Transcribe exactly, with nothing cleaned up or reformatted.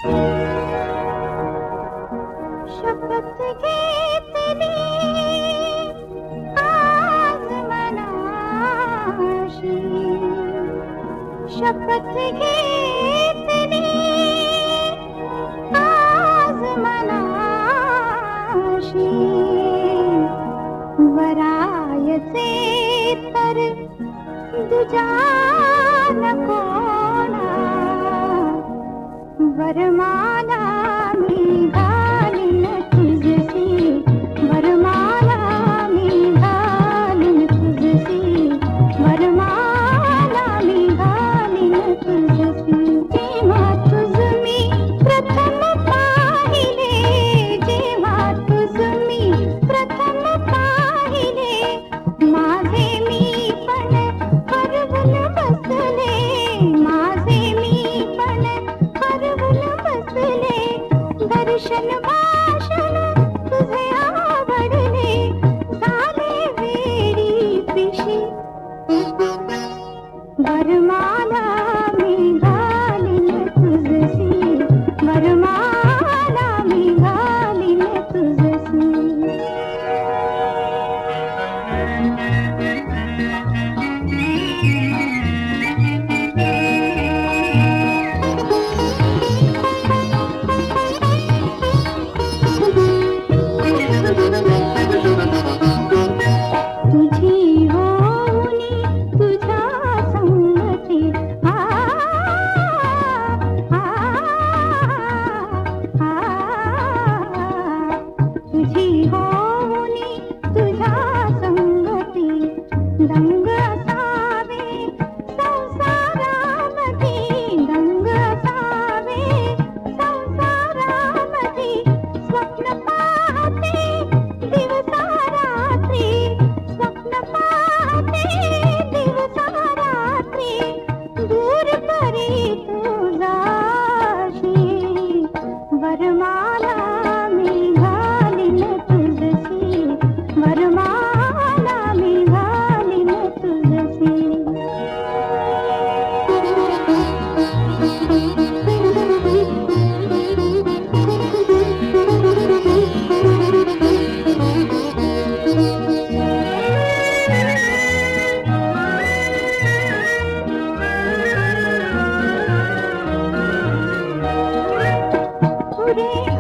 शपथ घेतली आज मनाशी, शपथ घेतली आज मनाशी, वरायचे तर दुजा नको ना, वरमाला मी घालीन तुझसी, वरमाला मी घालीन तुझसी, वरमाला मी घालीन तुझसी. जेव्हा तुझ मी प्रथम पाहिले, जेव्हा तुझ मी प्रथम पाहिले, माझे मी पण हरवून बसले, माझे मी पण हरवून बसले. दर्शन भाषण तुझे आवडले, झाले वेडी पिशी, वरमाला मी घालीन तुझसी, वरमाला मी घालीन तुझसी. तुझी होऊनी तुझ्या संगती, आ, आ, आ, तुझी होऊनी तुझ्या संगती, दंग असावे संसारामधी, दंग असावे संसारामधी. स्वप्न पाहते दिवसा रात्री, स्वप्न पाहते दिवसा रात्री, दूर परी तुझाशी, वरमाला मी घालीन तुझसी, वरमाला मी घालीन तुझसी. पुरे